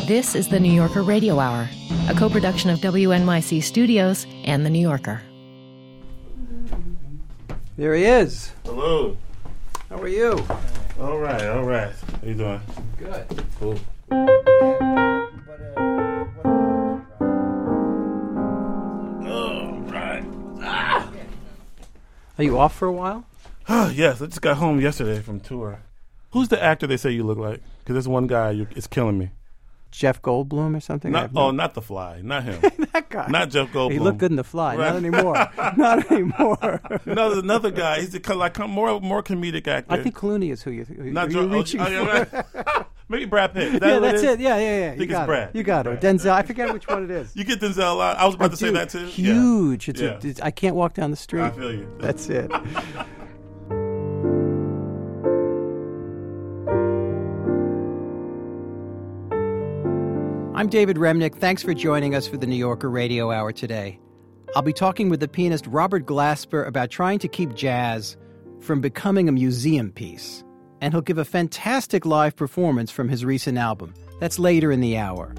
This is the New Yorker Radio Hour, a co-production of WNYC Studios and The New Yorker. There he is. Hello. How are you? All right. How you doing? Good. Cool. All right. Are you off for a while? Yes, I just got home yesterday from tour. Who's the actor they say you look like? Because there's one guy, it's killing me. Jeff Goldblum or something? Not The Fly. Not him. That guy. Not Jeff Goldblum. He looked good in The Fly. Right. Not anymore. Not anymore. No, there's another guy. He's more comedic actor. I think Clooney is who you're reaching for. Right. Maybe Brad Pitt. That's it. Yeah. I think it's Brad. You got it. Denzel. I forget which one it is. You get Denzel a lot. I was about to say that too. Huge. Yeah. I can't walk down the street. I feel you. That's it. I'm David Remnick. Thanks for joining us for the New Yorker Radio Hour today. I'll be talking with the pianist Robert Glasper about trying to keep jazz from becoming a museum piece. And he'll give a fantastic live performance from his recent album. That's later in the hour.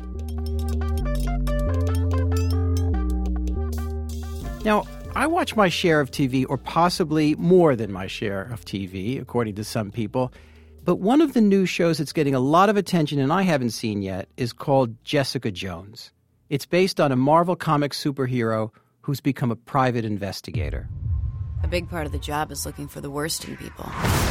Now, I watch my share of TV, or possibly more than my share of TV, according to some people. But one of the new shows that's getting a lot of attention and I haven't seen yet is called Jessica Jones. It's based on a Marvel Comics superhero who's become a private investigator. A big part of the job is looking for the worst in people.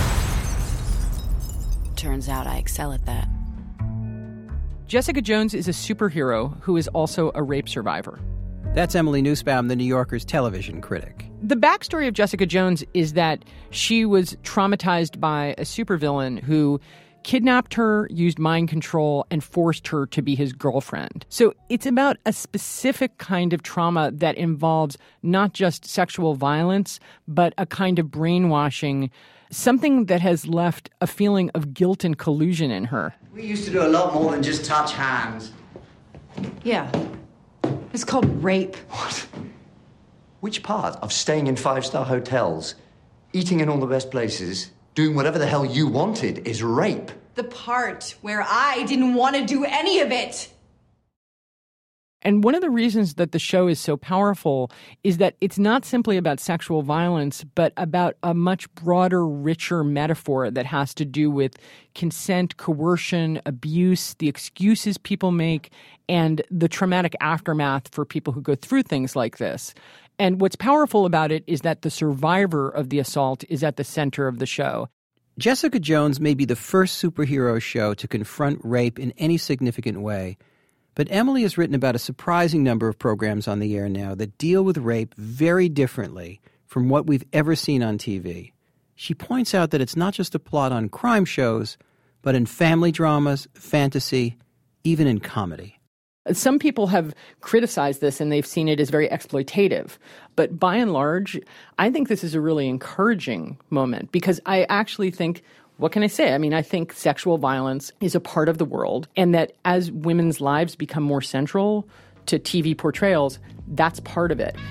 Turns out I excel at that. Jessica Jones is a superhero who is also a rape survivor. That's Emily Nussbaum, the New Yorker's television critic. The backstory of Jessica Jones is that she was traumatized by a supervillain who kidnapped her, used mind control, and forced her to be his girlfriend. So it's about a specific kind of trauma that involves not just sexual violence, but a kind of brainwashing, something that has left a feeling of guilt and collusion in her. We used to do a lot more than just touch hands. Yeah. It's called rape. What? Which part of staying in five-star hotels, eating in all the best places, doing whatever the hell you wanted is rape? The part where I didn't want to do any of it. And one of the reasons that the show is so powerful is that it's not simply about sexual violence, but about a much broader, richer metaphor that has to do with consent, coercion, abuse, the excuses people make, and the traumatic aftermath for people who go through things like this. And what's powerful about it is that the survivor of the assault is at the center of the show. Jessica Jones may be the first superhero show to confront rape in any significant way, but Emily has written about a surprising number of programs on the air now that deal with rape very differently from what we've ever seen on TV. She points out that it's not just a plot on crime shows, but in family dramas, fantasy, even in comedy. Some people have criticized this and they've seen it as very exploitative. But by and large, I think this is a really encouraging moment because I actually think, what can I say? I mean, I think sexual violence is a part of the world and that as women's lives become more central to TV portrayals, that's part of it.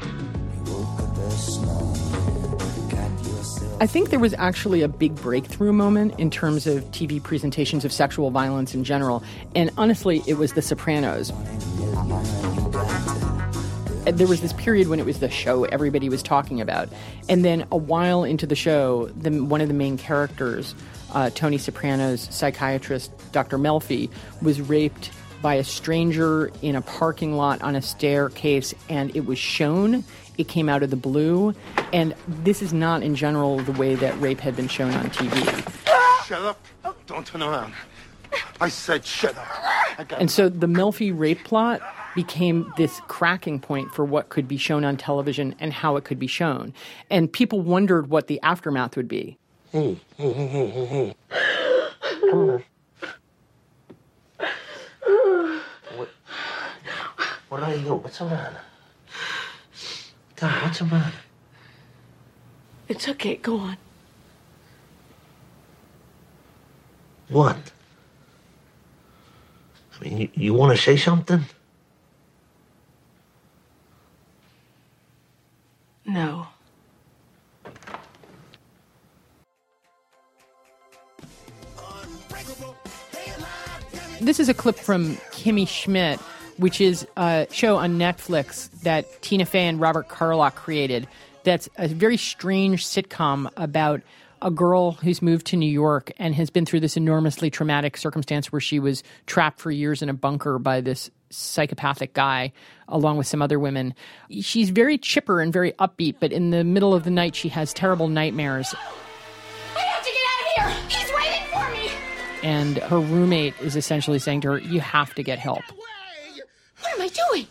I think there was actually a big breakthrough moment in terms of TV presentations of sexual violence in general. And honestly, it was The Sopranos. There was this period when it was the show everybody was talking about. And then a while into the show, one of the main characters, Tony Soprano's psychiatrist, Dr. Melfi, was raped by a stranger in a parking lot on a staircase, and it was shown. It came out of the blue, and this is not in general the way that rape had been shown on TV. Shut up. Don't turn around. I said shut up. And so the Melfi rape plot became this cracking point for what could be shown on television and how it could be shown. And people wondered what the aftermath would be. Come on. What are you? What's the matter? Dad, what's the matter? It's okay, go on. What? I mean, you want to say something? No. This is a clip from Kimmy Schmidt, which is a show on Netflix that Tina Fey and Robert Carlock created. That's a very strange sitcom about a girl who's moved to New York and has been through this enormously traumatic circumstance where she was trapped for years in a bunker by this psychopathic guy, along with some other women. She's very chipper and very upbeat, but in the middle of the night, she has terrible nightmares. I have to get out of here! He's waiting for me! And her roommate is essentially saying to her, you have to get help. What am I doing?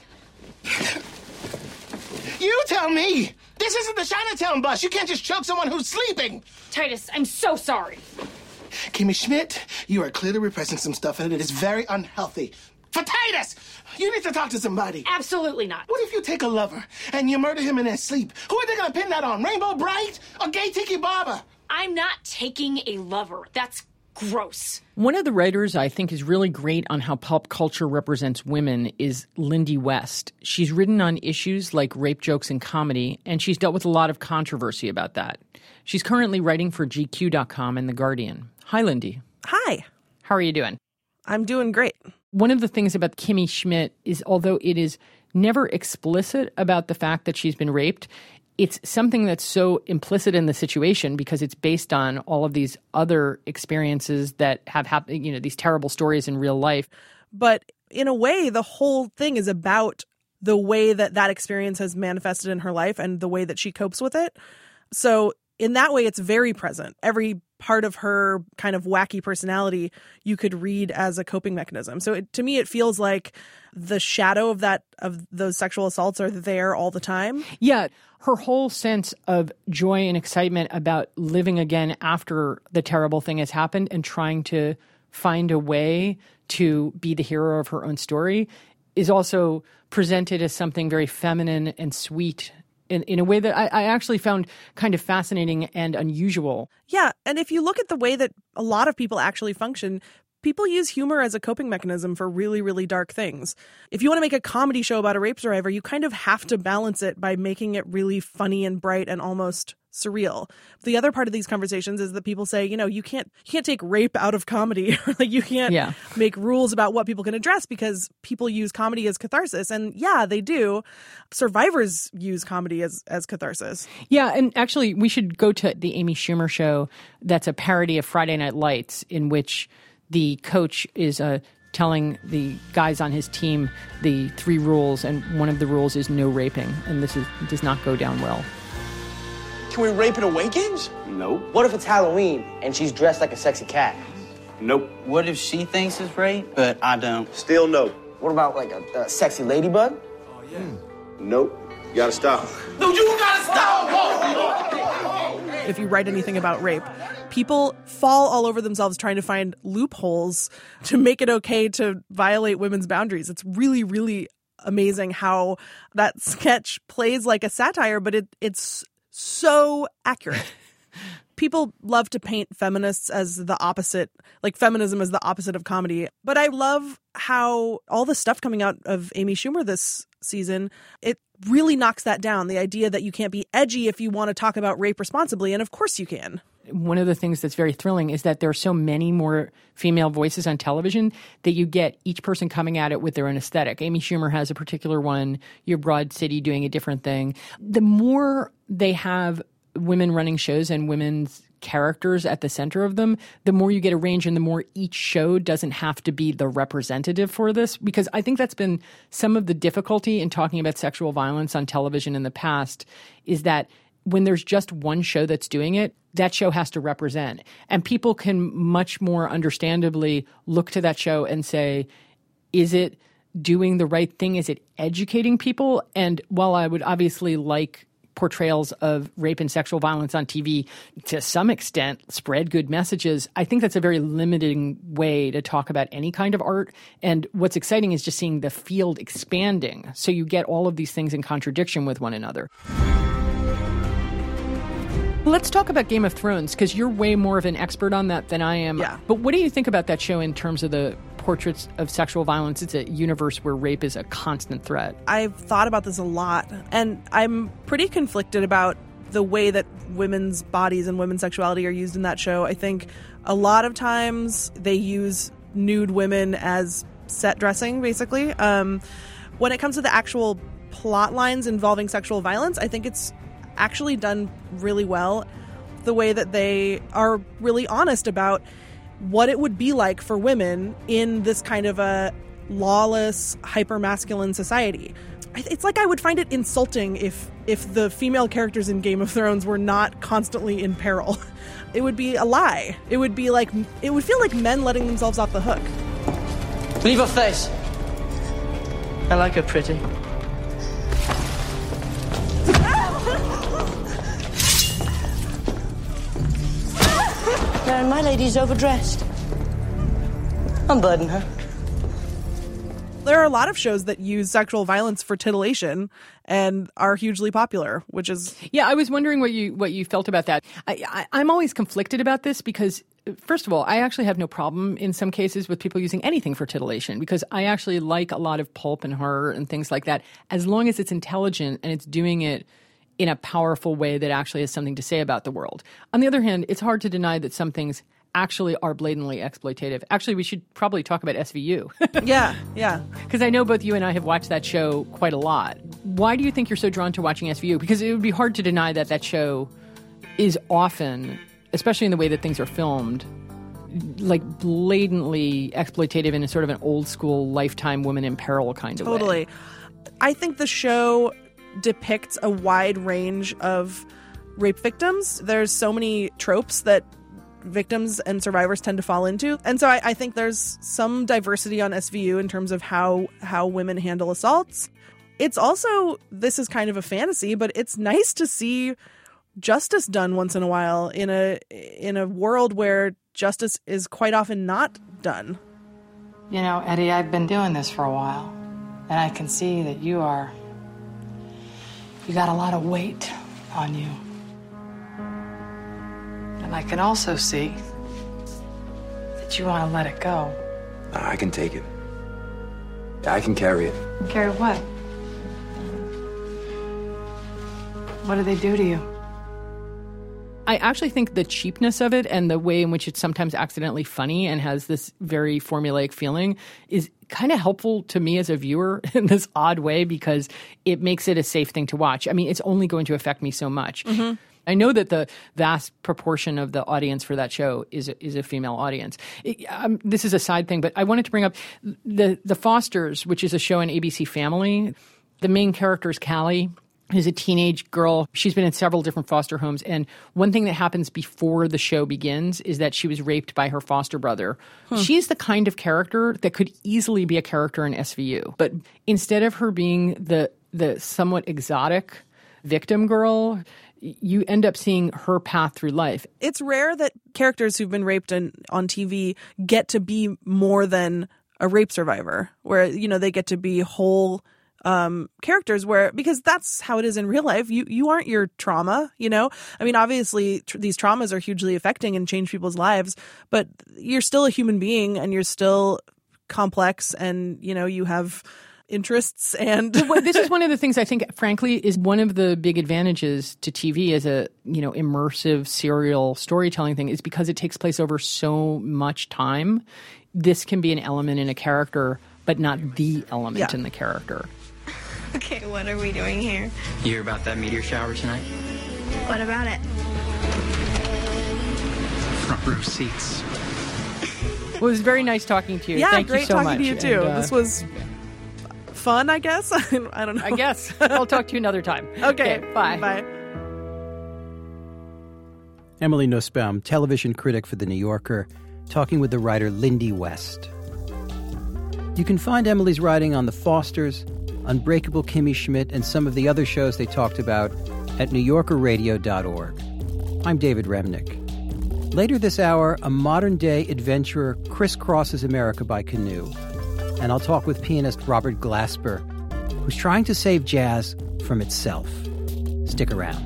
You tell me! This isn't the Chinatown bus. You can't just choke someone who's sleeping. Titus, I'm so sorry. Kimmy Schmidt, you are clearly repressing some stuff, and it is very unhealthy. For Titus, you need to talk to somebody. Absolutely not. What if you take a lover and you murder him in his sleep? Who are they going to pin that on? Rainbow Bright or Gay Tiki Barber? I'm not taking a lover. That's gross. One of the writers I think is really great on how pop culture represents women is Lindy West. She's written on issues like rape jokes in comedy, and she's dealt with a lot of controversy about that. She's currently writing for GQ.com and The Guardian. Hi, Lindy. Hi. How are you doing? I'm doing great. One of the things about Kimmy Schmidt is, although it is never explicit about the fact that she's been raped, it's something that's so implicit in the situation because it's based on all of these other experiences that have happened, these terrible stories in real life. But in a way, the whole thing is about the way that that experience has manifested in her life and the way that she copes with it. So in that way, it's very present. Every part of her kind of wacky personality you could read as a coping mechanism. So to me, it feels like the shadow of those sexual assaults are there all the time. Yeah. Her whole sense of joy and excitement about living again after the terrible thing has happened and trying to find a way to be the hero of her own story is also presented as something very feminine and sweet in a way that I actually found kind of fascinating and unusual. Yeah, and if you look at the way that a lot of people actually function, people use humor as a coping mechanism for really, really dark things. If you want to make a comedy show about a rape survivor, you kind of have to balance it by making it really funny and bright and almost surreal. The other part of these conversations is that people say, you can't take rape out of comedy. Like you can't make rules about what people can address because people use comedy as catharsis. And yeah, they do. Survivors use comedy as catharsis. Yeah, and actually we should go to the Amy Schumer show. That's a parody of Friday Night Lights in which the coach is telling the guys on his team the 3 rules, and one of the rules is no raping, and this does not go down well. Can we rape at away games? Nope. What if it's Halloween and she's dressed like a sexy cat? Nope. What if she thinks it's rape, but I don't? Still no. What about like a sexy ladybug? Oh, yeah. Nope. You gotta stop. No, you gotta stop! If you write anything about rape, people fall all over themselves trying to find loopholes to make it okay to violate women's boundaries. It's really, really amazing how that sketch plays like a satire, but it's so accurate. People love to paint feminists as the opposite, like feminism as the opposite of comedy. But I love how all the stuff coming out of Amy Schumer this season, it really knocks that down. The idea that you can't be edgy if you want to talk about rape responsibly. And of course you can. One of the things that's very thrilling is that there are so many more female voices on television that you get each person coming at it with their own aesthetic. Amy Schumer has a particular one. Your Broad City doing a different thing. The more they have women running shows and women's characters at the center of them, the more you get a range and the more each show doesn't have to be the representative for this. Because I think that's been some of the difficulty in talking about sexual violence on television in the past is that when there's just one show that's doing it, that show has to represent. And people can much more understandably look to that show and say, is it doing the right thing? Is it educating people? And while I would obviously like portrayals of rape and sexual violence on TV to some extent spread good messages, I think that's a very limiting way to talk about any kind of art. And what's exciting is just seeing the field expanding. So you get all of these things in contradiction with one another. Let's talk about Game of Thrones, because you're way more of an expert on that than I am. Yeah. But what do you think about that show in terms of the portraits of sexual violence? It's a universe where rape is a constant threat. I've thought about this a lot, and I'm pretty conflicted about the way that women's bodies and women's sexuality are used in that show. I think a lot of times they use nude women as set dressing, basically. When it comes to the actual plot lines involving sexual violence, I think it's actually done really well. The way that they are really honest about what it would be like for women in this kind of a lawless, hyper-masculine society. It's like I would find it insulting if the female characters in Game of Thrones were not constantly in peril. It would be a lie. It would feel like men letting themselves off the hook. Leave her face. I like her pretty. My lady's overdressed. Unburden her. There are a lot of shows that use sexual violence for titillation and are hugely popular, which is... Yeah, I was wondering what you felt about that. I'm always conflicted about this because, first of all, I actually have no problem in some cases with people using anything for titillation because I actually like a lot of pulp and horror and things like that as long as it's intelligent and it's doing it in a powerful way that actually has something to say about the world. On the other hand, it's hard to deny that some things actually are blatantly exploitative. Actually, we should probably talk about SVU. Yeah. Because I know both you and I have watched that show quite a lot. Why do you think you're so drawn to watching SVU? Because it would be hard to deny that show is often, especially in the way that things are filmed, like blatantly exploitative in a sort of an old school Lifetime woman in peril kind of way. Totally. I think the show depicts a wide range of rape victims. There's so many tropes that victims and survivors tend to fall into. And so I think there's some diversity on SVU in terms of how women handle assaults. It's also, this is kind of a fantasy, but it's nice to see justice done once in a while in a world where justice is quite often not done. You know, Eddie, I've been doing this for a while, and I can see that you got a lot of weight on you. And I can also see that you want to let it go. I can take it. I can carry it. Carry what? What do they do to you? I actually think the cheapness of it and the way in which it's sometimes accidentally funny and has this very formulaic feeling is kind of helpful to me as a viewer in this odd way because it makes it a safe thing to watch. I mean, it's only going to affect me so much. Mm-hmm. I know that the vast proportion of the audience for that show is a female audience. This is a side thing, but I wanted to bring up the Fosters, which is a show on ABC Family. The main character is Callie, who's a teenage girl. She's been in several different foster homes. And one thing that happens before the show begins is that she was raped by her foster brother. She's the kind of character that could easily be a character in SVU. But instead of her being the somewhat exotic victim girl, you end up seeing her path through life. It's rare that characters who've been raped on TV get to be more than a rape survivor, where, you know, they get to be whole characters because that's how it is in real life. You aren't your trauma, you know? I mean, obviously these traumas are hugely affecting and change people's lives, but you're still a human being and you're still complex and, you know, you have interests. And this is one of the things I think, frankly, is one of the big advantages to TV as a, you know, immersive serial storytelling thing is because it takes place over so much time. This can be an element in a character, but not the element in the character. Okay, what are we doing here? You hear about that meteor shower tonight? What about it? Front row seats. Well, it was very nice talking to you. Yeah, Thank great you so talking much. to you too. And, this was fun, I guess. I don't know. I guess. I'll talk to you another time. Okay, bye. Bye. Emily Nussbaum, television critic for The New Yorker, talking with the writer Lindy West. You can find Emily's writing on The Fosters, Unbreakable Kimmy Schmidt, and some of the other shows they talked about at NewYorkerRadio.org. I'm David Remnick. Later this hour, a modern-day adventurer crisscrosses America by canoe. And I'll talk with pianist Robert Glasper, who's trying to save jazz from itself. Stick around.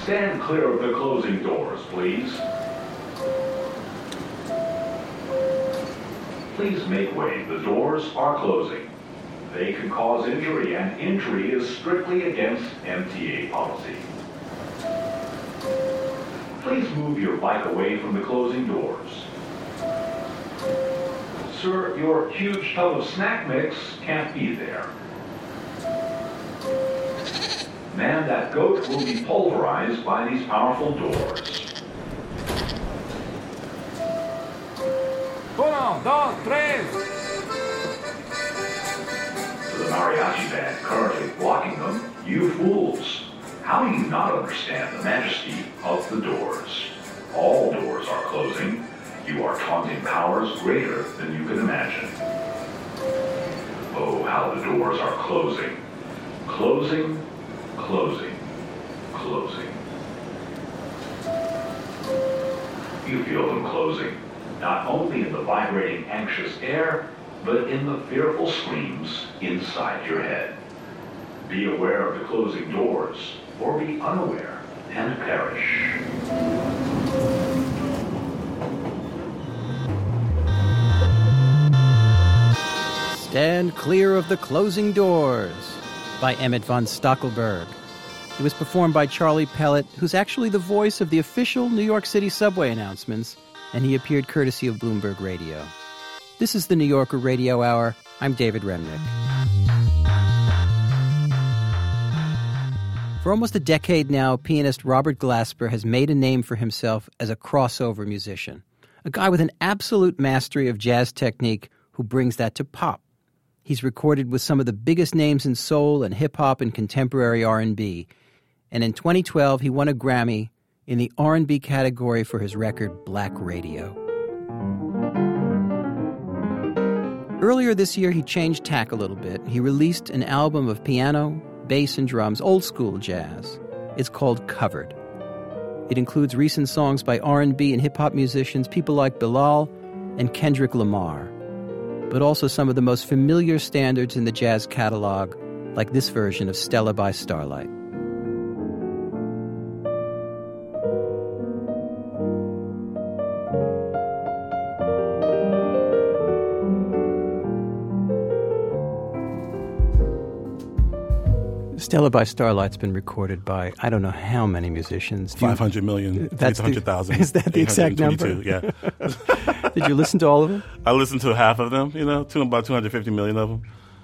Stand clear of the closing doors, please. Please make way. The doors are closing. They can cause injury, and injury is strictly against MTA policy. Please move your bike away from the closing doors. Sir, your huge tub of snack mix can't be there. Man, that goat will be pulverized by these powerful doors. 1, 2, 3. To the mariachi band currently blocking them, you fools. How do you not understand the majesty of the doors? All doors are closing. You are taunting powers greater than you can imagine. Oh, how the doors are closing. Closing, closing, closing. You feel them closing, not only in the vibrating, anxious air, but in the fearful screams inside your head. Be aware of the closing doors, or be unaware and perish. Stand Clear of the Closing Doors by Emmett von Stackelberg. It was performed by Charlie Pellet, who's actually the voice of the official New York City subway announcements, and he appeared courtesy of Bloomberg Radio. This is the New Yorker Radio Hour. I'm David Remnick. For almost a decade now, pianist Robert Glasper has made a name for himself as a crossover musician, a guy with an absolute mastery of jazz technique who brings that to pop. He's recorded with some of the biggest names in soul and hip-hop and contemporary R&B. And in 2012, he won a Grammy in the R&B category for his record Black Radio. Earlier this year, he changed tack a little bit. He released an album of piano, bass, and drums, old-school jazz. It's called Covered. It includes recent songs by R&B and hip-hop musicians, people like Bilal and Kendrick Lamar, but also some of the most familiar standards in the jazz catalog, like this version of Stella by Starlight. Stella by Starlight's been recorded by I don't know how many musicians. 500 million, 800,000. Is that the exact number? Yeah. Did you listen to all of them? I listened to half of them, about 250 million of them.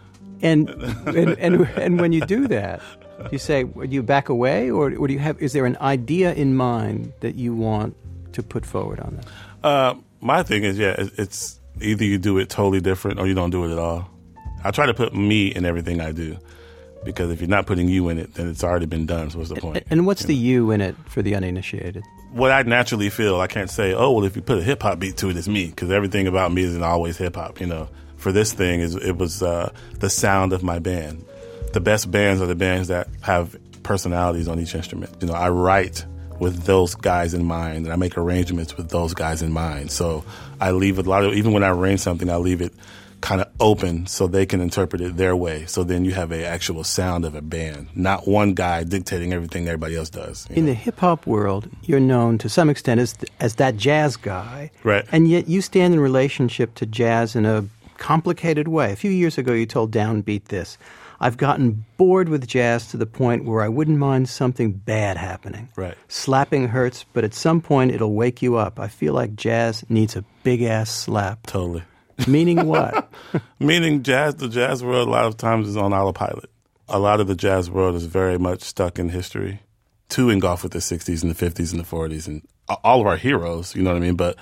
And when you do that, you say, do you back away, or do you have? Is there an idea in mind that you want to put forward on that? My thing is, it's either you do it totally different or you don't do it at all. I try to put me in everything I do. Because if you're not putting you in it, then it's already been done. So what's the point? And what's the you in it for the uninitiated? What I naturally feel, I can't say, oh, well, if you put a hip-hop beat to it, it's me. Because everything about me isn't always hip-hop, For this thing, it was the sound of my band. The best bands are the bands that have personalities on each instrument. I write with those guys in mind, and I make arrangements with those guys in mind. So I leave a lot of, even when I arrange something, I leave it kind of open so they can interpret it their way. So then you have an actual sound of a band, not one guy dictating everything everybody else does. In the hip-hop world, you're known to some extent as that jazz guy. Right. And yet you stand in relationship to jazz in a complicated way. A few years ago, you told Downbeat this: I've gotten bored with jazz to the point where I wouldn't mind something bad happening. Right. Slapping hurts, but at some point it'll wake you up. I feel like jazz needs a big-ass slap. Totally. Meaning what? Meaning the jazz world a lot of times is on autopilot. A lot of the jazz world is very much stuck in history, too engulfed with the 60s and the 50s and the 40s and all of our heroes, you know what I mean? But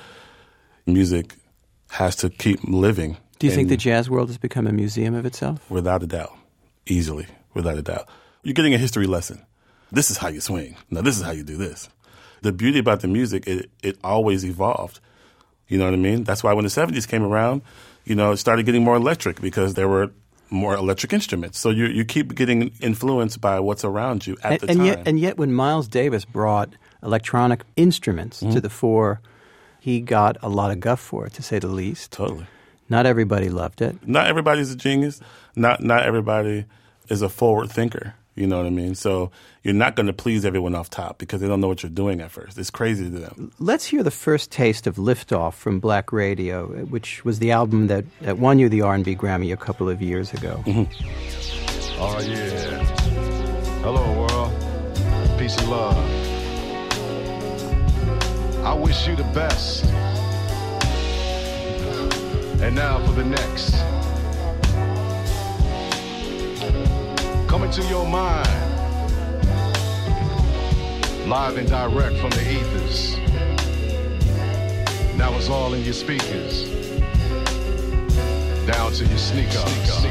music has to keep living. Do you think the jazz world has become a museum of itself? Without a doubt. Easily. Without a doubt. You're getting a history lesson. This is how you swing. Now, this is how you do this. The beauty about the music, it always evolved. You know what I mean? That's why when the 70s came around, it started getting more electric because there were more electric instruments. So you keep getting influenced by what's around you at the time. And yet when Miles Davis brought electronic instruments to the fore, he got a lot of guff for it, to say the least. Totally. Not everybody loved it. Not everybody's a genius. Not everybody is a forward thinker. You know what I mean? So you're not going to please everyone off top because they don't know what you're doing at first. It's crazy to them. Let's hear the first taste of Liftoff from Black Radio, which was the album that won you the R&B Grammy a couple of years ago. Mm-hmm. Oh, yeah. Hello, world. Peace and love. I wish you the best. And now for the next. Coming to your mind, live and direct from the ethers. Now it's all in your speakers, down to your sneakers.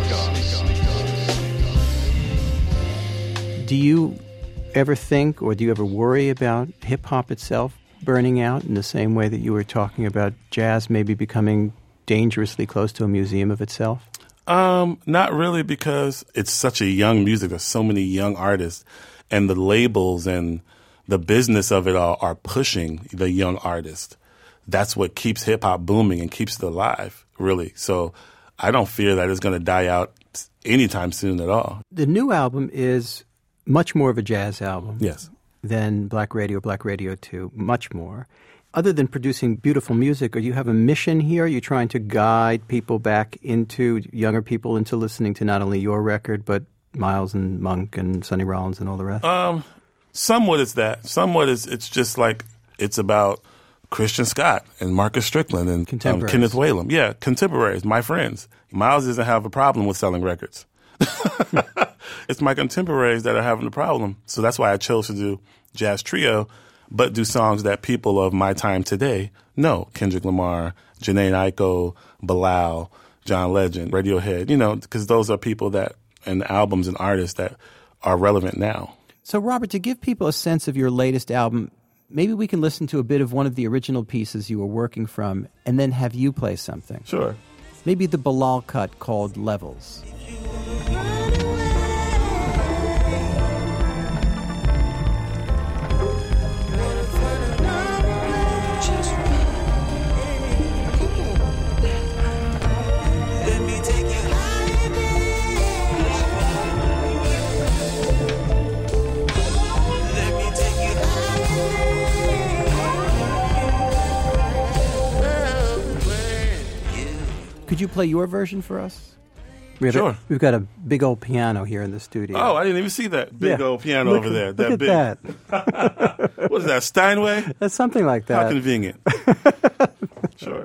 Do you ever think, or do you ever worry about hip-hop itself burning out in the same way that you were talking about jazz maybe becoming dangerously close to a museum of itself? Not really, because it's such a young music. There's so many young artists, and the labels and the business of it all are pushing the young artist. That's what keeps hip hop booming and keeps it alive, really. So I don't fear that it's going to die out anytime soon at all. The new album is much more of a jazz album. Yes. Than Black Radio 2, much more. Other than producing beautiful music, or you have a mission here? Are you trying to guide people back younger people into listening to not only your record, but Miles and Monk and Sonny Rollins and all the rest? Somewhat it's that. Somewhat it's just like it's about Christian Scott and Marcus Strickland and Kenneth Whalum. Yeah, contemporaries, my friends. Miles doesn't have a problem with selling records. It's my contemporaries that are having the problem. So that's why I chose to do Jazz Trio, but do songs that people of my time today know. Kendrick Lamar, Jhené Aiko, Bilal, John Legend, Radiohead, because those are people and albums and artists that are relevant now. So, Robert, to give people a sense of your latest album, maybe we can listen to a bit of one of the original pieces you were working from and then have you play something. Sure. Maybe the Bilal cut called Levels. Could you play your version for us? Sure. We've got a big old piano here in the studio. Oh, I didn't even see that big old piano over there. Look at that. What is that, Steinway? That's something like that. How convenient. Sure.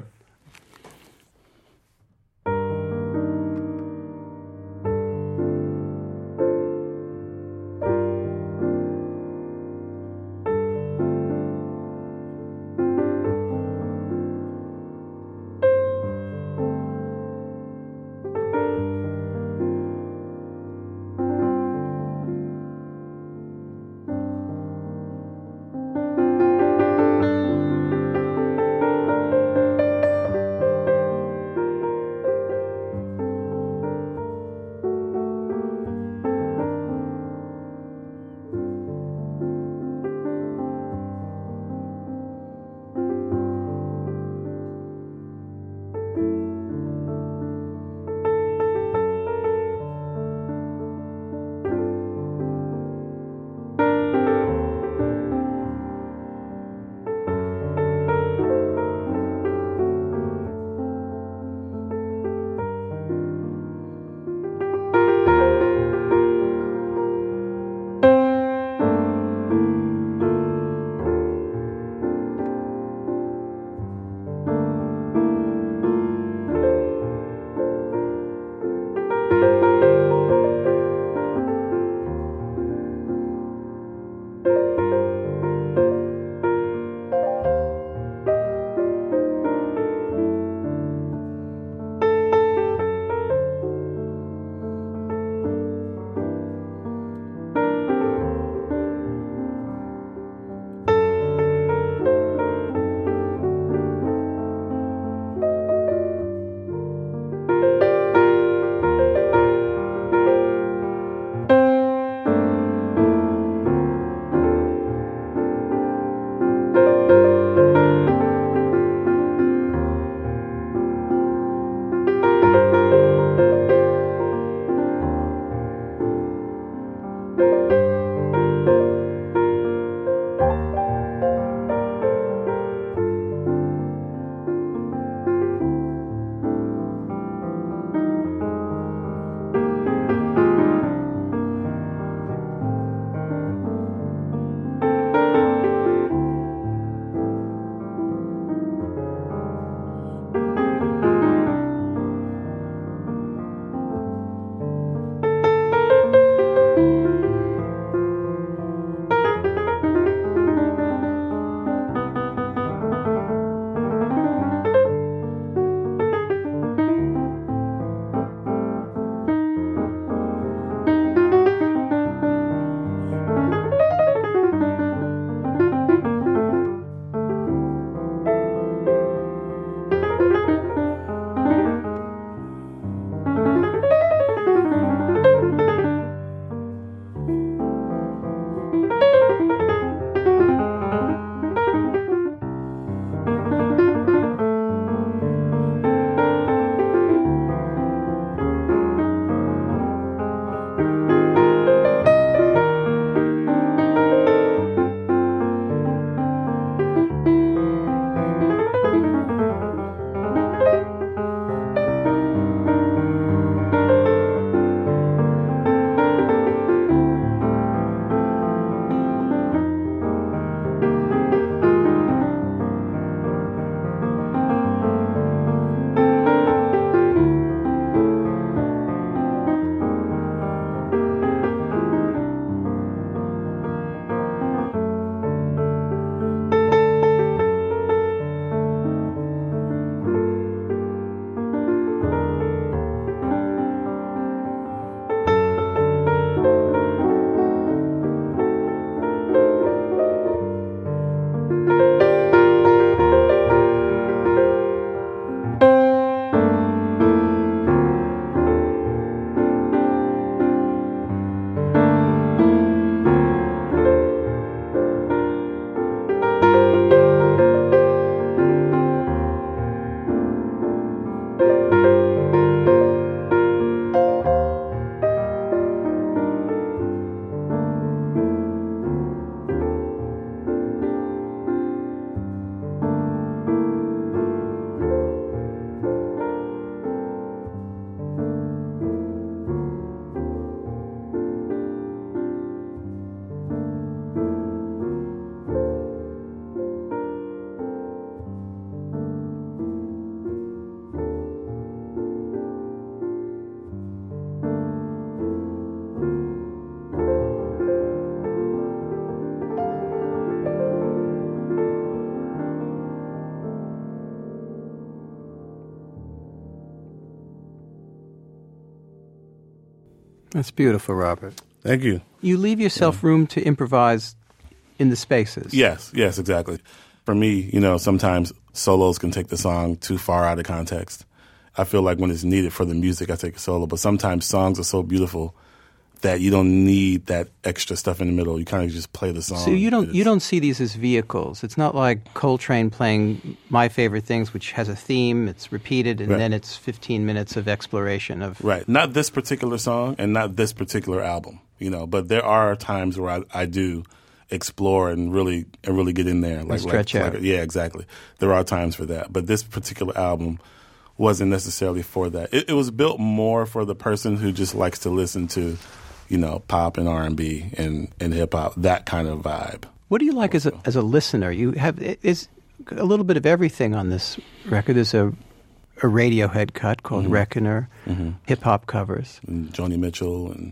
That's beautiful, Robert. Thank you. You leave yourself room to improvise in the spaces. Yes, exactly. For me, sometimes solos can take the song too far out of context. I feel like when it's needed for the music, I take a solo. But sometimes songs are so beautiful that you don't need that extra stuff in the middle. You kind of just play the song. So you don't see these as vehicles. It's not like Coltrane playing My Favorite Things, which has a theme, it's repeated, and then it's 15 minutes of exploration of... Right. Not this particular song and not this particular album, but there are times where I do explore and really get in there. Like stretch out. Yeah, exactly. There are times for that. But this particular album wasn't necessarily for that. It was built more for the person who just likes to listen to pop and R&B and hip hop, that kind of vibe. What do you like as a listener? You have is a little bit of everything on this record. There's a Radiohead cut called Reckoner, hip hop covers, and Joni Mitchell, and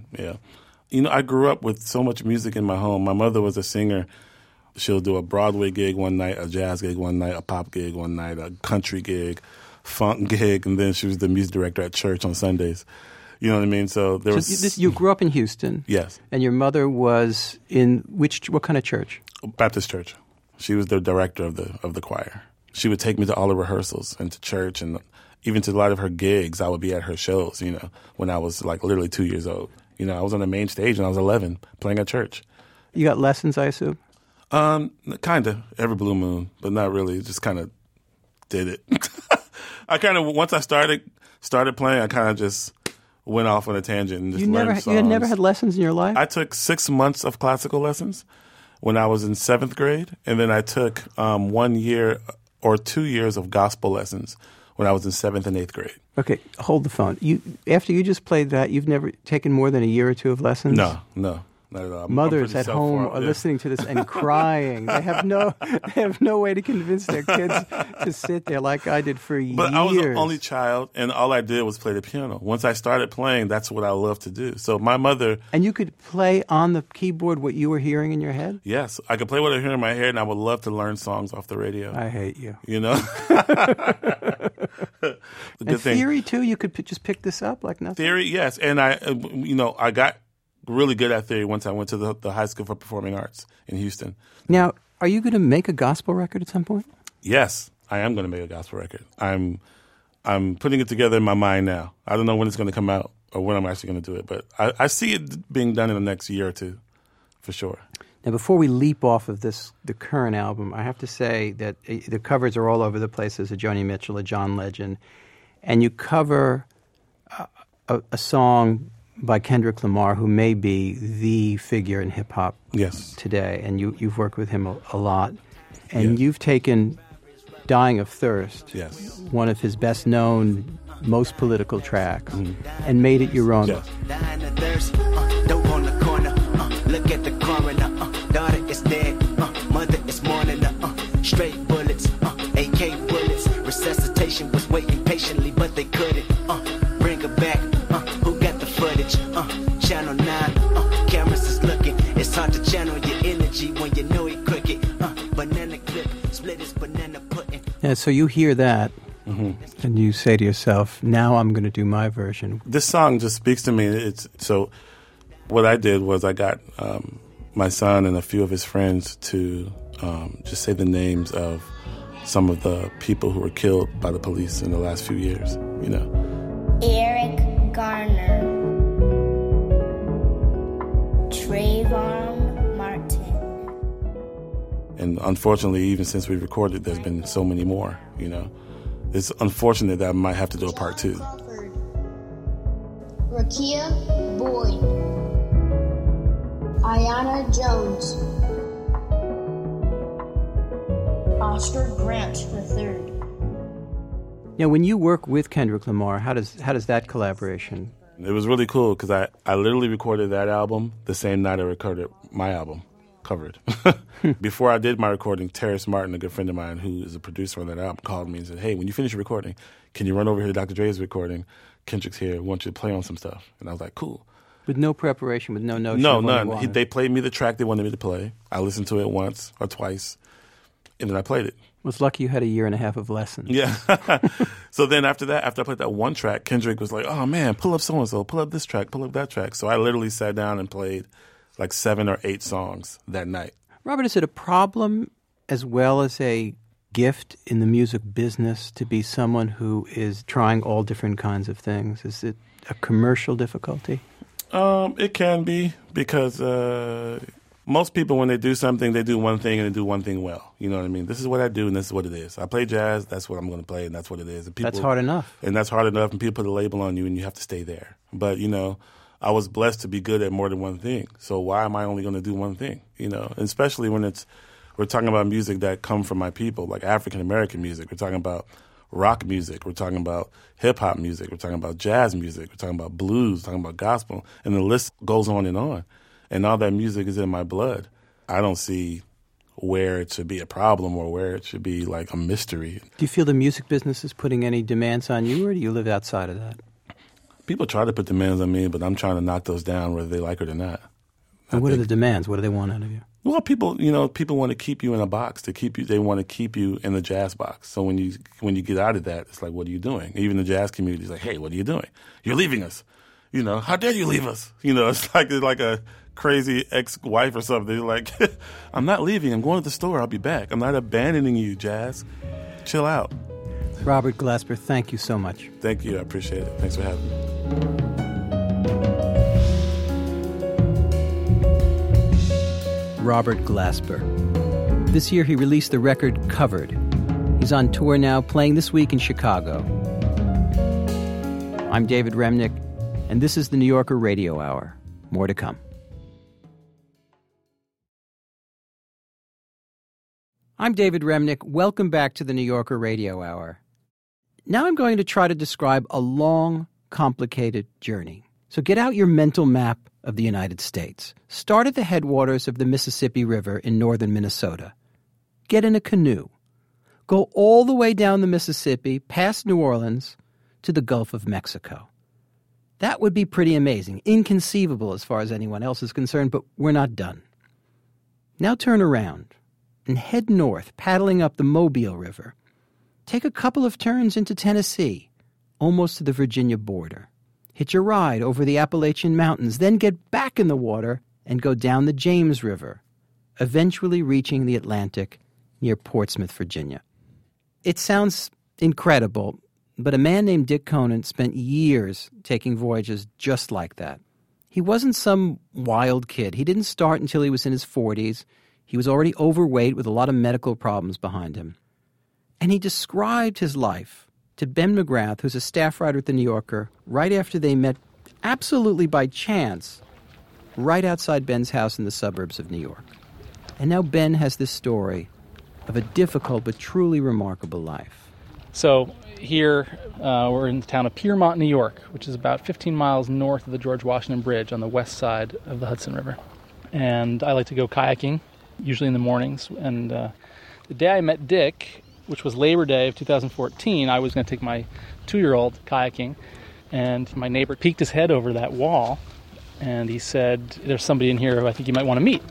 I grew up with so much music in my home. My mother was a singer. She'll do a Broadway gig one night, a jazz gig one night, a pop gig one night, a country gig, funk gig, and then she was the music director at church on Sundays. You know what I mean? So there was. You grew up in Houston. Yes. And your mother was in what kind of church? Baptist church. She was the director of the choir. She would take me to all the rehearsals and to church, and even to a lot of her gigs. I would be at her shows. When I was like literally 2 years old. I was on the main stage when I was 11, playing at church. You got lessons, I assume. Kind of every blue moon, but not really. Just kind of did it. I kind of once I started playing, I kind of just went off on a tangent and just learned songs. You had never had lessons in your life? I took 6 months of classical lessons when I was in 7th grade, and then I took 1 year or 2 years of gospel lessons when I was in 7th and 8th grade. Okay, hold the phone. After you just played that, you've never taken more than a year or two of lessons? No, not at all. Mothers at home are listening to this and crying. They have no way to convince their kids to sit there like I did for years. But I was the only child, and all I did was play the piano. Once I started playing, that's what I loved to do. So my mother... And you could play on the keyboard what you were hearing in your head? Yes, I could play what I hear in my head, and I would love to learn songs off the radio. I hate you. And theory, too? You could just pick this up like nothing? Theory, yes. And I got really good at theory once I went to the High School for Performing Arts in Houston. Now, are you going to make a gospel record at some point? Yes, I am going to make a gospel record. I'm putting it together in my mind now. I don't know when it's going to come out or when I'm actually going to do it, but I see it being done in the next year or two, for sure. Now, before we leap off of the current album, I have to say that the covers are all over the place. There's a Joni Mitchell, a John Legend, and you cover a song by Kendrick Lamar, who may be the figure in hip-hop today, and you've worked with him a lot. And you've taken Dying of Thirst, one of his best-known, most political tracks, and made it your own. Look at the coroner, daughter is dead, mother is mourning, straight bullets, AK bullets, resuscitation was waiting patiently, but they couldn't, bring her back, who got the footage, channel 9, cameras is looking, it's hard to channel your energy when you know it crooked, banana clip, split his banana pudding. Yeah, so you hear that, and you say to yourself, now I'm going to do my version. This song just speaks to me. What I did was I got my son and a few of his friends to just say the names of some of the people who were killed by the police in the last few years, Eric Garner, Trayvon Martin. And unfortunately, even since we recorded, there's been so many more, It's unfortunate that I might have to do a part 2. Rakia Boyd. Ayanna Jones, Oscar Grant III. Now, when you work with Kendrick Lamar, how does that collaboration? It was really cool because I literally recorded that album the same night I recorded my album, Covered. Before I did my recording, Terrace Martin, a good friend of mine who is a producer on that album, called me and said, "Hey, when you finish your recording, can you run over here to Dr. Dre's recording? Kendrick's here. We want you to play on some stuff." And I was like, "Cool." With no preparation, with no notion? No, none. They played me the track they wanted me to play. I listened to it once or twice. and then I played it. Was lucky you had a year and a half of lessons. Yeah. So then after I played that one track, Kendrick was like, oh man, pull up so-and-so, pull up this track, pull up that track. So I literally sat down and played like 7 or 8 songs that night. Robert, is it a problem as well as a gift in the music business to be someone who is trying all different kinds of things? Is it a commercial difficulty? It can be because most people, when they do something, they do one thing and they do one thing well. You know what I mean? This is what I do and this is what it is. I play jazz, that's what I'm going to play and that's what it is. And people, that's hard enough. And that's hard enough, and people put a label on you and you have to stay there. But, you know, I was blessed to be good at more than one thing. So why am I only going to do one thing? You know, and especially when we're talking about music that come from my people, like African-American music. We're talking about rock music. We're talking about hip-hop music. We're talking about jazz music. We're talking about blues. We're talking about gospel. And the list goes on. And all that music is in my blood. I don't see where it should be a problem or where it should be like a mystery. Do you feel the music business is putting any demands on you, or do you live outside of that? People try to put demands on me, but I'm trying to knock those down whether they like it or not. And what are the demands? What do they want out of you? Well, people want to keep you in a box. They want to keep you in the jazz box. So when you get out of that, it's like, what are you doing? Even the jazz community is like, hey, what are you doing? You're leaving us. You know, how dare you leave us? You know, it's like a crazy ex-wife or something. Like, I'm not leaving. I'm going to the store. I'll be back. I'm not abandoning you, jazz. Chill out. Robert Glasper, thank you so much. Thank you. I appreciate it. Thanks for having me. Robert Glasper. This year he released the record Covered. He's on tour now, playing this week in Chicago. I'm David Remnick, and this is the New Yorker Radio Hour. More to come. I'm David Remnick. Welcome back to the New Yorker Radio Hour. Now I'm going to try to describe a long, complicated journey. So get out your mental map of the United States. Start at the headwaters of the Mississippi River in northern Minnesota. Get in a canoe. Go all the way down the Mississippi, past New Orleans, to the Gulf of Mexico. That would be pretty amazing, inconceivable as far as anyone else is concerned, but we're not done. Now turn around and head north, paddling up the Mobile River. Take a couple of turns into Tennessee, almost to the Virginia border. Hitch a ride over the Appalachian Mountains, then get back in the water and go down the James River, eventually reaching the Atlantic near Portsmouth, Virginia. It sounds incredible, but a man named Dick Conant spent years taking voyages just like that. He wasn't some wild kid. He didn't start until he was in his 40s. He was already overweight with a lot of medical problems behind him. And he described his life to Ben McGrath, who's a staff writer at The New Yorker, right after they met, absolutely by chance, right outside Ben's house in the suburbs of New York. And now Ben has this story of a difficult but truly remarkable life. So here we're in the town of Piermont, New York, which is about 15 miles north of the George Washington Bridge on the west side of the Hudson River. And I like to go kayaking, usually in the mornings. And the day I met Dick, which was Labor Day of 2014, I was going to take my 2-year-old kayaking, and my neighbor peeked his head over that wall, and he said, there's somebody in here who I think you might want to meet.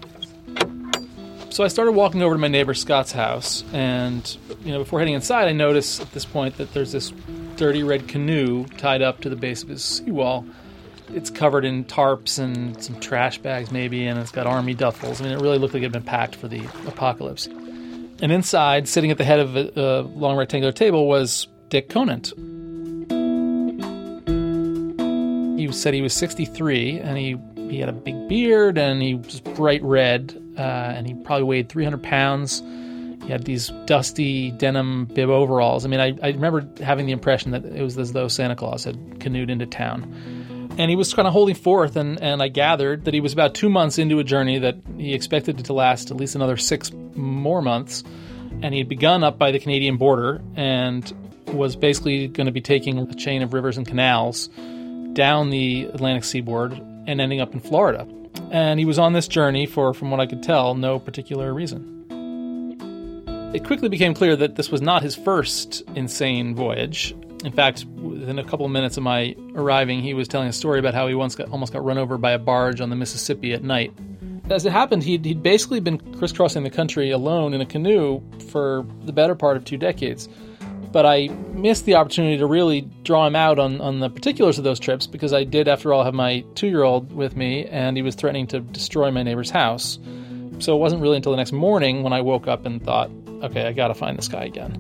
So I started walking over to my neighbor Scott's house, and before heading inside, I noticed at this point that there's this dirty red canoe tied up to the base of his seawall. It's covered in tarps and some trash bags maybe, and it's got army duffels. I mean, it really looked like it had been packed for the apocalypse. And inside, sitting at the head of a long rectangular table, was Dick Conant. He said he was 63, and he had a big beard, and he was bright red, and he probably weighed 300 pounds. He had these dusty denim bib overalls. I mean, I remember having the impression that it was as though Santa Claus had canoed into town. And he was kind of holding forth, and I gathered that he was about 2 months into a journey that he expected it to last at least another 6 more months. And he had begun up by the Canadian border and was basically going to be taking a chain of rivers and canals down the Atlantic seaboard and ending up in Florida. And he was on this journey for, from what I could tell, no particular reason. It quickly became clear that this was not his first insane voyage. In fact, within a couple of minutes of my arriving, he was telling a story about how he once almost got run over by a barge on the Mississippi at night. As it happened, he'd basically been crisscrossing the country alone in a canoe for the better part of 2 decades. But I missed the opportunity to really draw him out on the particulars of those trips because I did, after all, have my 2-year-old with me, and he was threatening to destroy my neighbor's house. So it wasn't really until the next morning when I woke up and thought, okay, I got to find this guy again.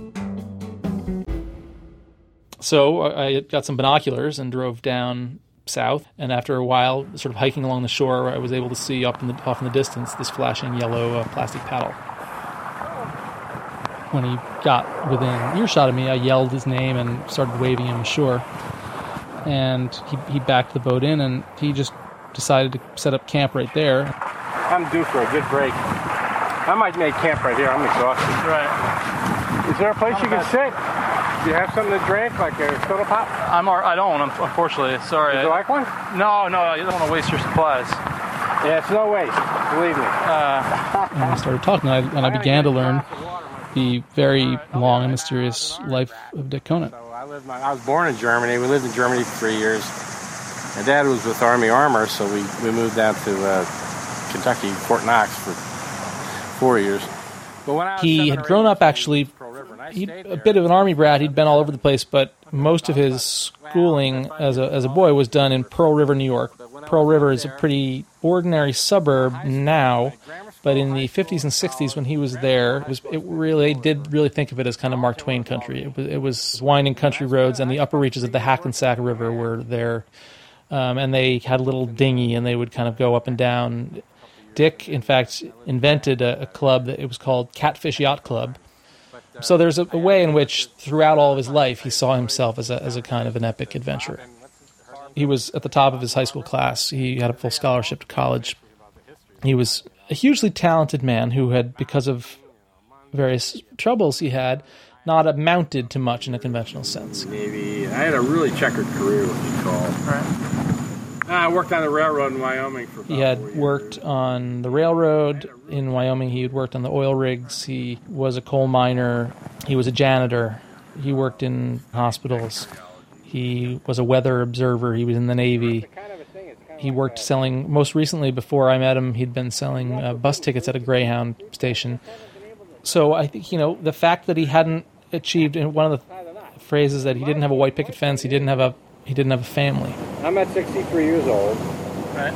So I got some binoculars and drove down south, and after a while, sort of hiking along the shore, I was able to see off in the distance this flashing yellow plastic paddle. When he got within earshot of me, I yelled his name and started waving him ashore. And he backed the boat in, and he just decided to set up camp right there. I'm due for a good break. I might make camp right here. I'm exhausted. Right. Is there a place you can sit? Do you have something to drink, like a soda pop? I don't, unfortunately. Sorry. Would you like one? No, you don't want to waste your supplies. Yeah, it's no waste. Believe me. And we started talking, and I began to learn the very long and mysterious life of Dick Conant. So I was born in Germany. We lived in Germany for 3 years. My dad was with Army Armor, so we moved down to Kentucky, Fort Knox, for 4 years. But when I was he had grown up, actually, a bit of an Army brat. He'd been all over the place, but most of his schooling as a boy was done in Pearl River, New York. Pearl River is a pretty ordinary suburb now, but in the 50s and 60s when he was there, it really did think of it as kind of Mark Twain country. It was winding country roads, and the upper reaches of the Hackensack River were there, and they had a little dinghy, and they would kind of go up and down. Dick, in fact, invented a club that it was called Catfish Yacht Club. So there's a way in which, throughout all of his life, he saw himself as a kind of an epic adventurer. He was at the top of his high school class. He had a full scholarship to college. He was a hugely talented man who had, because of various troubles he had, not amounted to much in a conventional sense. Maybe I had a really checkered career, what you call. Right. I worked on the railroad in Wyoming for about 4 years. He had worked on the railroad in Wyoming. He had worked on the oil rigs. He was a coal miner. He was a janitor. He worked in hospitals. He was a weather observer. He was in the Navy. He worked selling, most recently before I met him, he'd been selling bus tickets at a Greyhound station. So I think, the fact that he hadn't achieved, one of the phrases that he didn't have a white picket fence, he didn't have a family. I'm at 63 years old. Right.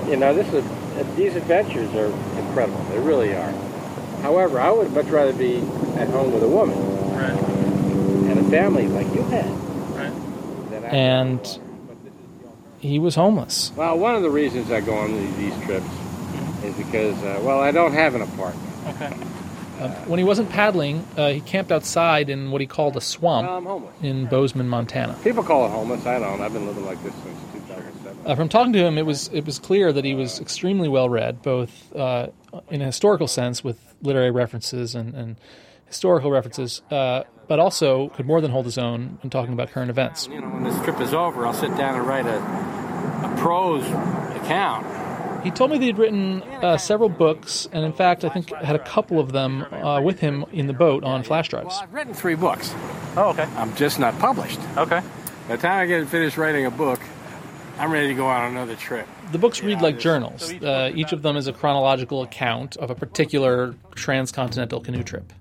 These adventures are incredible. They really are. However, I would much rather be at home with a woman. Right. And a family like you had. Right. And he was homeless. Well, one of the reasons I go on these trips is because, I don't have an apartment. Okay. When he wasn't paddling, he camped outside in what he called a swamp in Bozeman, Montana. People call it homeless. I don't. I've been living like this since 2007. From talking to him, it was clear that he was extremely well-read, both in a historical sense with literary references and historical references, but also could more than hold his own in talking about current events. When this trip is over, I'll sit down and write a prose account. He told me that he'd written several books, and in fact, I think had a couple of them with him in the boat on flash drives. Well, I've written 3 books. Oh, okay. I'm just not published. Okay. By the time I get finished writing a book, I'm ready to go on another trip. The books read like journals. Each of them is a chronological account of a particular transcontinental canoe trip.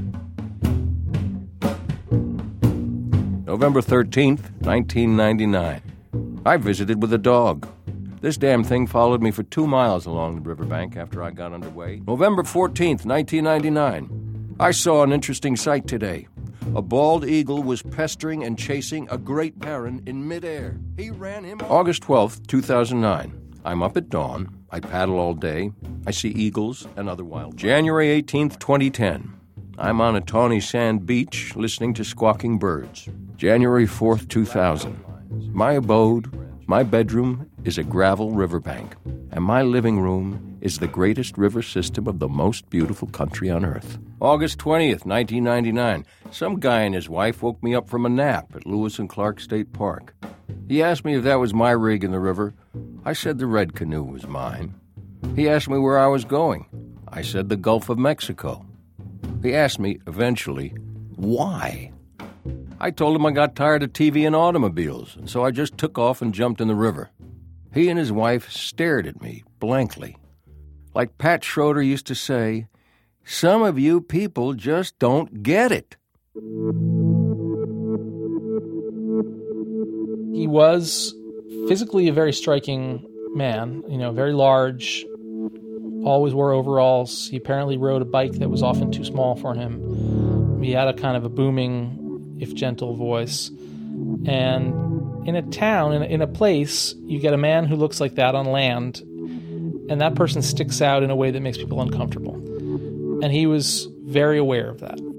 November 13th, 1999. I visited with a dog. This damn thing followed me for 2 miles along the riverbank after I got underway. November 14th, 1999. I saw an interesting sight today. A bald eagle was pestering and chasing a great heron in midair. He ran him. August 12th, 2009. I'm up at dawn. I paddle all day. I see eagles and other wild. January 18th, 2010. I'm on a tawny sand beach listening to squawking birds. January 4th, 2000. My abode, my bedroom, is a gravel riverbank, and my living room is the greatest river system of the most beautiful country on earth. August 20th, 1999. Some guy and his wife woke me up from a nap at Lewis and Clark State Park. He asked me if that was my rig in the river. I said the red canoe was mine. He asked me where I was going. I said the Gulf of Mexico. He asked me, eventually, why? I told him I got tired of TV and automobiles, and so I just took off and jumped in the river. He and his wife stared at me blankly. Like Pat Schroeder used to say, some of you people just don't get it. He was physically a very striking man, very large, always wore overalls. He apparently rode a bike that was often too small for him. He had a kind of a booming, if gentle, voice. And in a town, in a place, you get a man who looks like that on land, and that person sticks out in a way that makes people uncomfortable. And he was very aware of that.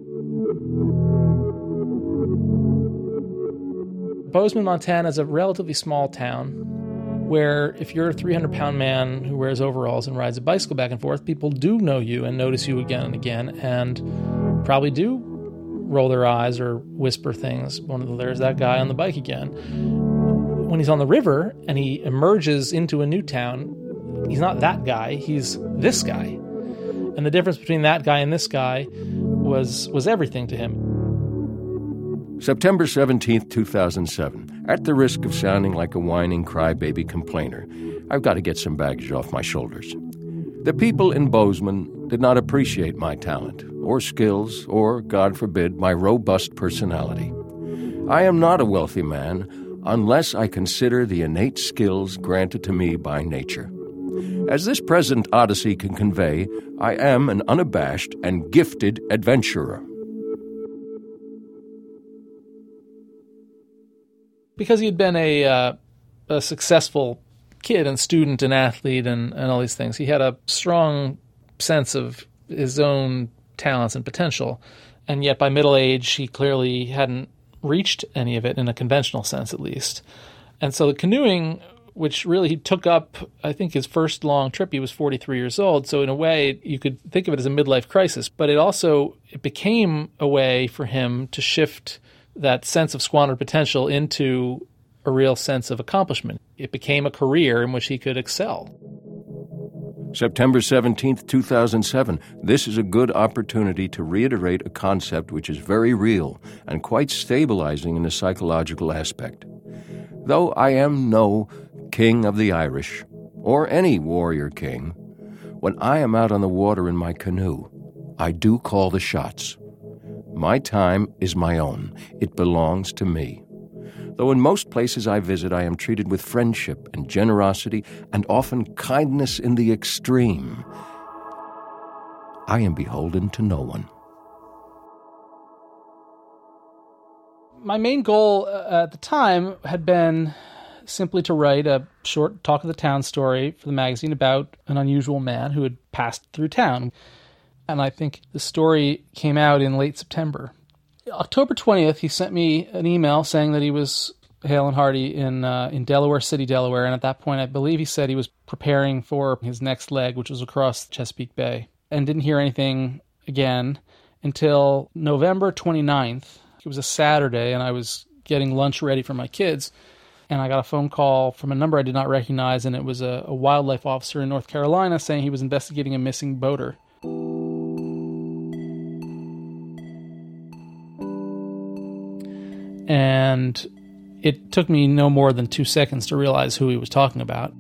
Bozeman, Montana is a relatively small town where if you're a 300-pound man who wears overalls and rides a bicycle back and forth, people do know you and notice you again and again and probably do roll their eyes or whisper things. There's that guy on the bike again. When he's on the river and he emerges into a new town, he's not that guy, he's this guy. And the difference between that guy and this guy was everything to him. September 17th, 2007. At the risk of sounding like a whining crybaby complainer, I've got to get some baggage off my shoulders. The people in Bozeman did not appreciate my talent, or skills, or, God forbid, my robust personality. I am not a wealthy man unless I consider the innate skills granted to me by nature. As this present odyssey can convey, I am an unabashed and gifted adventurer. Because he'd been a successful kid and student and athlete and all these things, he had a strong sense of his own talents and potential. And yet by middle age, he clearly hadn't reached any of it in a conventional sense, at least. And so the canoeing, which really he took up, I think his first long trip, he was 43 years old. So in a way, you could think of it as a midlife crisis. But it became a way for him to shift that sense of squandered potential into a real sense of accomplishment. It became a career in which he could excel. September 17th, 2007. This is a good opportunity to reiterate a concept which is very real and quite stabilizing in the psychological aspect. Though I am no king of the Irish, or any warrior king, when I am out on the water in my canoe, I do call the shots. My time is my own. It belongs to me. Though in most places I visit, I am treated with friendship and generosity and often kindness in the extreme, I am beholden to no one. My main goal at the time had been simply to write a short talk of the town story for the magazine about an unusual man who had passed through town. And I think the story came out in late September. October 20th, he sent me an email saying that he was hale and hearty in Delaware City, Delaware. And at that point, I believe he said he was preparing for his next leg, which was across Chesapeake Bay. And didn't hear anything again until November 29th. It was a Saturday, and I was getting lunch ready for my kids. And I got a phone call from a number I did not recognize, and it was a wildlife officer in North Carolina saying he was investigating a missing boater. And it took me no more than 2 seconds to realize who he was talking about.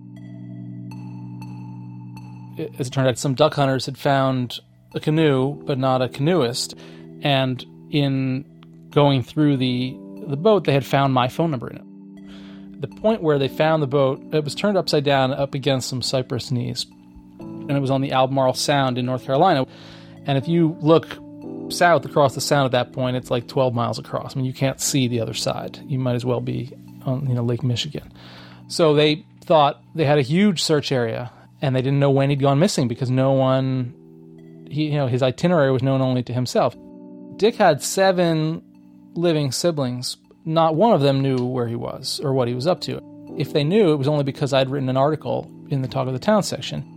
As it turned out, some duck hunters had found a canoe, but not a canoeist. And in going through the boat, they had found my phone number in it. The point where they found the boat, it was turned upside down up against some cypress knees. And it was on the Albemarle Sound in North Carolina. And if you look south across the sound at that point, it's like 12 miles across. I mean, you can't see the other side. You might as well be on Lake Michigan. So they thought they had a huge search area, and they didn't know when he'd gone missing because no one, his itinerary was known only to himself. Dick had 7 living siblings. Not one of them knew where he was or what he was up to. If they knew, it was only because I'd written an article in the Talk of the Town section.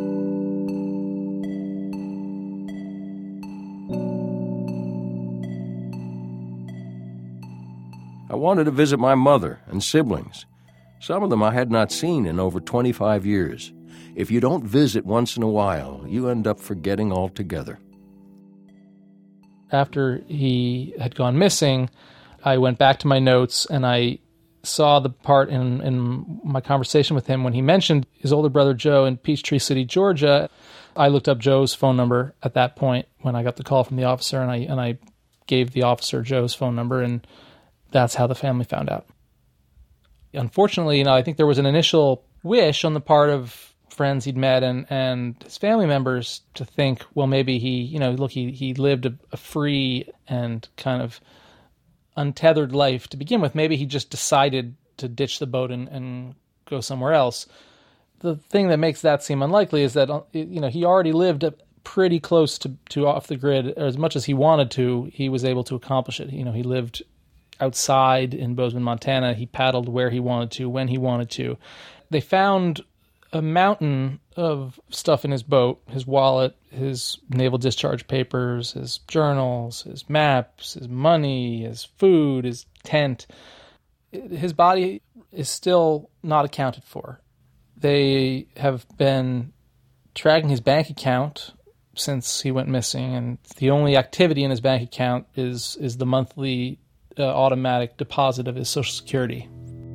I wanted to visit my mother and siblings. Some of them I had not seen in over 25 years. If you don't visit once in a while, you end up forgetting altogether. After he had gone missing, I went back to my notes and I saw the part in my conversation with him when he mentioned his older brother Joe in Peachtree City, Georgia. I looked up Joe's phone number at that point when I got the call from the officer, and I gave the officer Joe's phone number, and that's how the family found out. Unfortunately, I think there was an initial wish on the part of friends he'd met and his family members to think, well, maybe he lived a free and kind of untethered life to begin with. Maybe he just decided to ditch the boat and go somewhere else. The thing that makes that seem unlikely is that, he already lived pretty close to off the grid. As much as he wanted to, he was able to accomplish it. He lived outside in Bozeman, Montana. He paddled where he wanted to, when he wanted to. They found a mountain of stuff in his boat, his wallet, his naval discharge papers, his journals, his maps, his money, his food, his tent. His body is still not accounted for. They have been tracking his bank account since he went missing, and the only activity in his bank account is the monthly automatic deposit of his Social Security.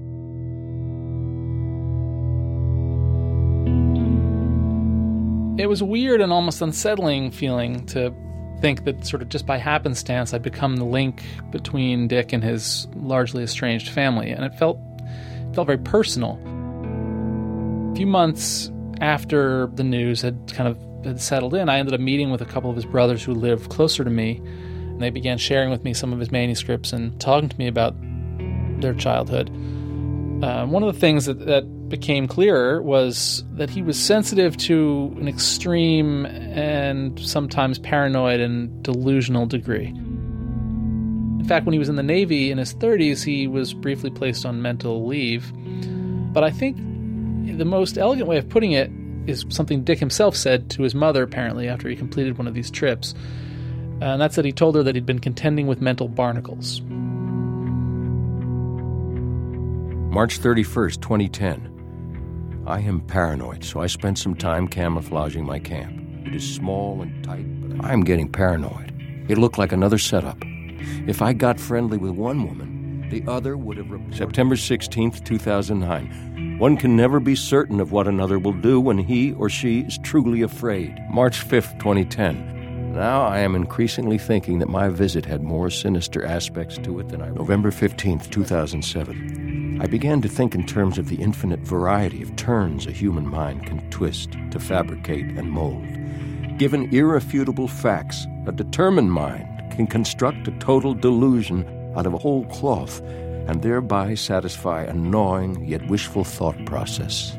It was a weird and almost unsettling feeling to think that sort of just by happenstance I'd become the link between Dick and his largely estranged family, and it felt very personal. A few months after the news had settled in, I ended up meeting with a couple of his brothers who lived closer to me, and they began sharing with me some of his manuscripts and talking to me about their childhood. One of the things that became clearer was that he was sensitive to an extreme and sometimes paranoid and delusional degree. In fact, when he was in the Navy in his 30s, he was briefly placed on mental leave. But I think the most elegant way of putting it is something Dick himself said to his mother, apparently, after he completed one of these trips. And that's that he told her that he'd been contending with mental barnacles. March 31st, 2010. I am paranoid, so I spent some time camouflaging my camp. It is small and tight, but I am getting paranoid. It looked like another setup. If I got friendly with one woman, the other would have... September 16th, 2009. One can never be certain of what another will do when he or she is truly afraid. March 5th, 2010. Now I am increasingly thinking that my visit had more sinister aspects to it than I... November 15th, 2007. I began to think in terms of the infinite variety of turns a human mind can twist to fabricate and mold. Given irrefutable facts, a determined mind can construct a total delusion out of a whole cloth and thereby satisfy a gnawing yet wishful thought process.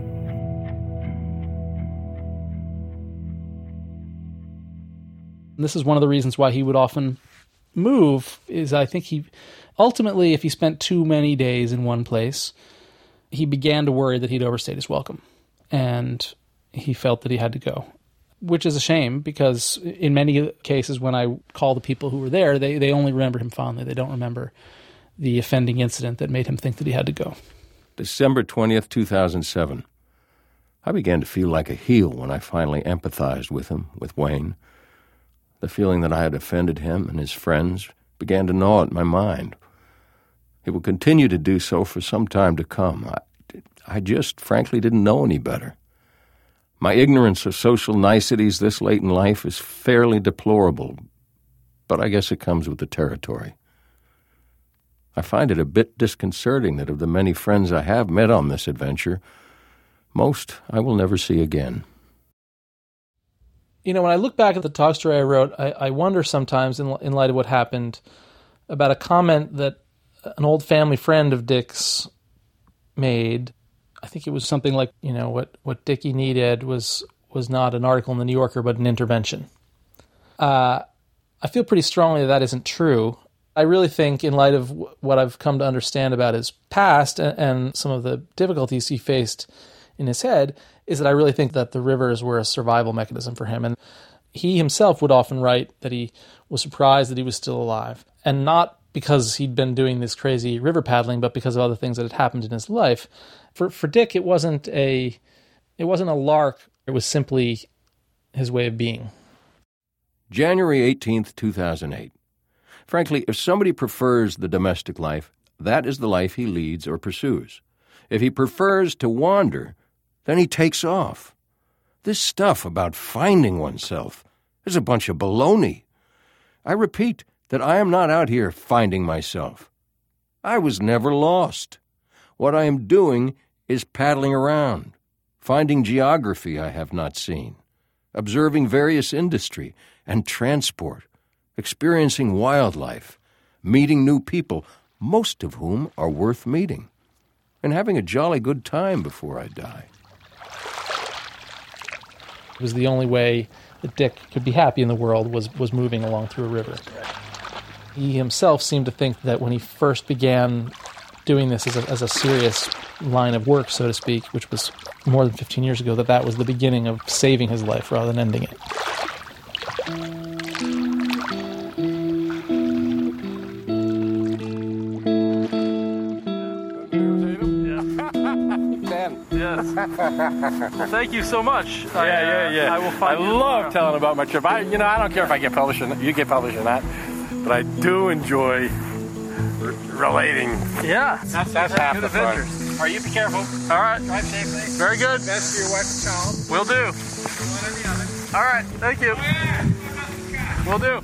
And this is one of the reasons why he would often move, is I think he... Ultimately, if he spent too many days in one place, he began to worry that he'd overstayed his welcome, and he felt that he had to go, which is a shame because in many cases when I call the people who were there, they only remember him fondly. They don't remember the offending incident that made him think that he had to go. December 20th, 2007. I began to feel like a heel when I finally empathized with him, with Wayne. The feeling that I had offended him and his friends began to gnaw at my mind. It will continue to do so for some time to come. I just frankly didn't know any better. My ignorance of social niceties this late in life is fairly deplorable, but I guess it comes with the territory. I find it a bit disconcerting that of the many friends I have met on this adventure, most I will never see again. When I look back at the talk story I wrote, I wonder sometimes, in light of what happened, about a comment that an old family friend of Dick's made. I think it was something like, what Dickie needed was not an article in the New Yorker, but an intervention. I feel pretty strongly that isn't true. I really think, in light of what I've come to understand about his past and some of the difficulties he faced in his head, is that I really think that the rivers were a survival mechanism for him. And he himself would often write that he was surprised that he was still alive. And not because he'd been doing this crazy river paddling, but because of other things that had happened in his life. For Dick, it wasn't a lark. It was simply his way of being. January 18th, 2008. Frankly, if somebody prefers the domestic life, that is the life he leads or pursues. If he prefers to wander, then he takes off. This stuff about finding oneself is a bunch of baloney. I repeat that I am not out here finding myself. I was never lost. What I am doing is paddling around, finding geography I have not seen, observing various industry and transport, experiencing wildlife, meeting new people, most of whom are worth meeting, and having a jolly good time before I die. It was the only way that Dick could be happy in the world was moving along through a river. He himself seemed to think that when he first began doing this as a serious line of work, so to speak, which was more than 15 years ago, that was the beginning of saving his life rather than ending it. Well, thank you so much. Yeah. I will find I love telling about my trip. I don't care if I get published or not, you get published or not, but I do enjoy relating. Yeah. That's half good the fun. adventures. All right, you be careful. All right. Drive safely. Very good. Best for your wife and child. Will do. One or the other. All right. Thank you. Will do.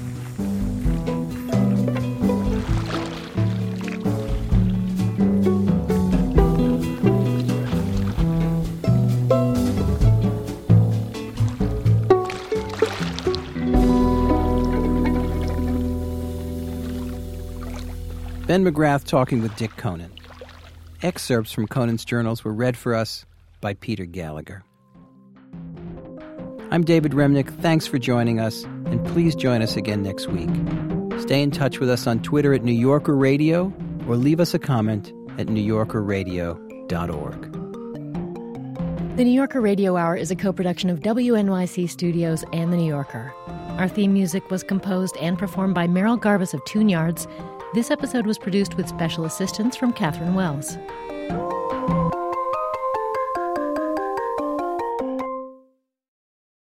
Ben McGrath talking with Dick Conan. Excerpts from Conan's journals were read for us by Peter Gallagher. I'm David Remnick. Thanks for joining us, and please join us again next week. Stay in touch with us on Twitter at New Yorker Radio, or leave us a comment at newyorkerradio.org. The New Yorker Radio Hour is a co-production of WNYC Studios and The New Yorker. Our theme music was composed and performed by Merrill Garbus of Tune Yards. This episode was produced with special assistance from Catherine Wells.